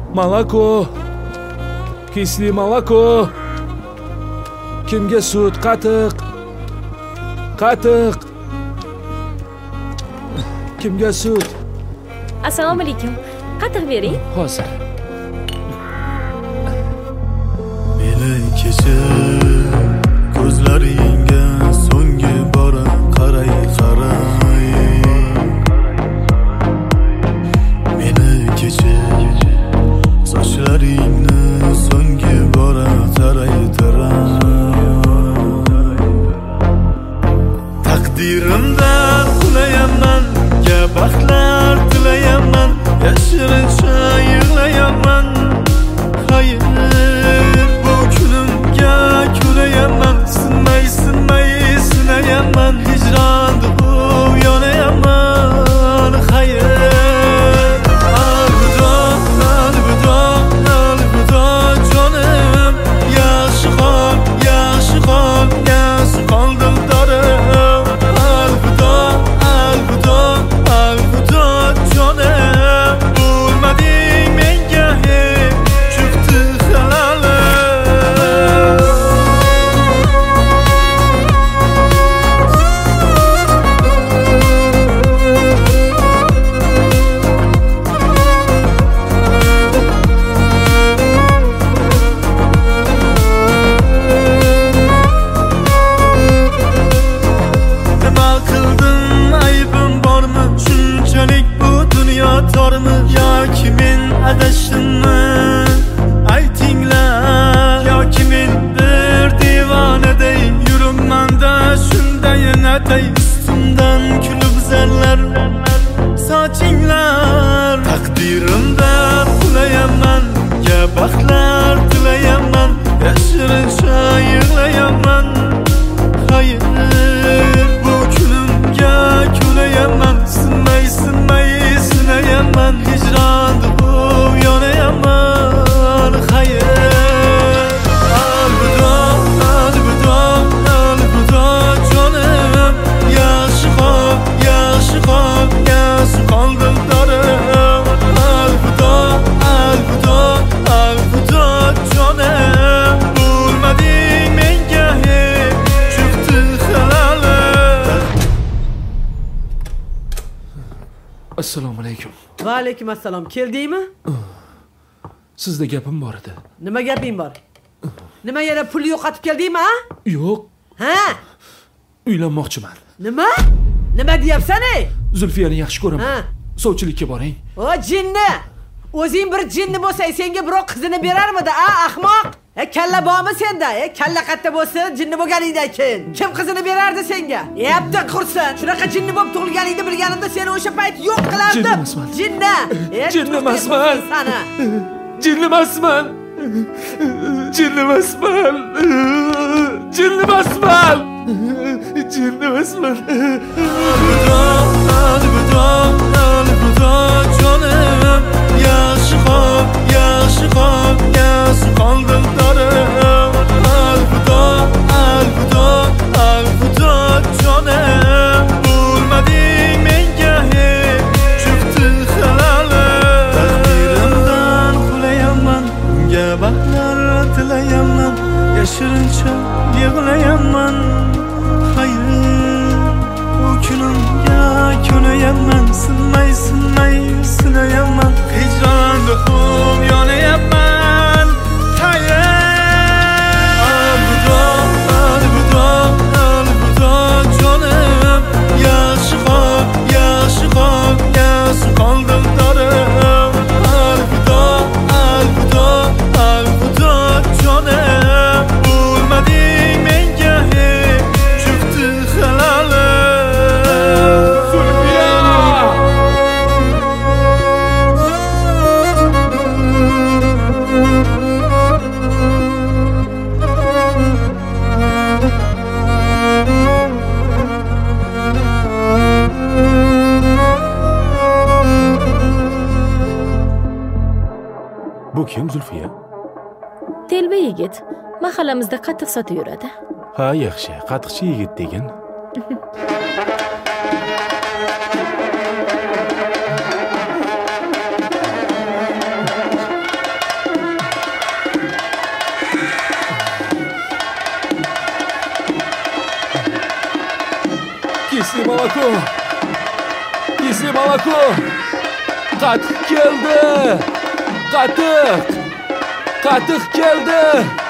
Молоко. Кисли молоко. Kimga sut, qatiq. Qatiq. Kimga sut? Assalomu alaykum. Qatiq bering. Hozir. Meni kechir, ko'zlaringga so'nggi bora qaray. Meni kechir, sochlaringni so'nggi bora taray. Taqdirimdan qulayamman, ya baxtlar tilayamman, yashirincha yig'layamman. Hayır, bu kunimga ko'rayamman, sinmay sinayamman, hijronda yonayamman. Hayır, alvido jonim, yaxshi qoldim dorim. Alvido jonim, bo'lmading menga hech chiqdi halolim. Nima qildim, aybim bormi? Shunchalik bu dunyo tormi? Yoki men adashdimmi? Aytinglar, yoki men bir devonaday yuribman-da, shundayin atay ustimdan kulib zarlar sochinglar. Taqdirimdan qulayamman, ya baxtlar tilayamman, yashirincha yig'layamman. Hayır, bu kunimga ko'rayamman, sinmay sinayamman, hijronda yonayamman. Hayır, alvido jonim, yaxshi qoldim dorim. Alvido jonim, bo'lmading menga hech chiqdi halolim. Assalomu alaykum. Va alaykum assalom. Keldingmi? Sizda gapim bor edi. Nima gaping bor? Nima yana pul yo'qotib keldingmi, ha? Yo'q, Ha? uylanmoqchiman. Nima? Nima deyapsan, ey? Zulfiyani yaxshi ko'raman. Ha. Sovchilikka boring. O jinni. O'zing bir jinni bo'lsang, senga birov qizini berarmidi, a, ahmoq? Kalla bormi senda? Kalla qatta bo'lsa, jinni bo'lganingdan keyin kim qizini berardi senga? Yapti qursin. Shunaqa jinni bo'lib tug'ilganingni bilganimda seni o'sha payt yo'q qilardim. Jinni emasman. Jinni. Jinni emasman. Sani. Jinni emasman. Jinni emasman. Jinni emasman. Jinni emasman. Alvido jonim, yaxshi qoldim dorim. Alvido jonim, bo'lmading menga hech chiqdi halolim. Taqdirimdan qulayamman, unga baxtlar tilayamman, yashirincha yig'layamman. Hayır, bu kunimga ko'rayamman, sinmay sinayamman, hijronda yonayamman. Hayır, alvido jonim, yaxshi qoldim dorim. Alvido jonim, bo'lmading menga hech chiqdi halolim. Zulfiya! Bu kim Zulfiya? Telba yigit. Mahallamizda qatiq sotib yuradi. Ha, yaxshi. Qatiqchi yigit degan. Kisli молоко. Kisli молоко. Qatiq keldi. Qatiq keldi.